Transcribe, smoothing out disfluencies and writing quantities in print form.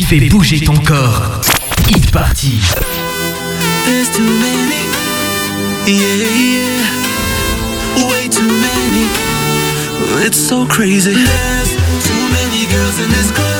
fait bouger ton corps. Hit Party. There's too many, yeah, yeah, way too many. It's so crazy. There's too many girls in this club.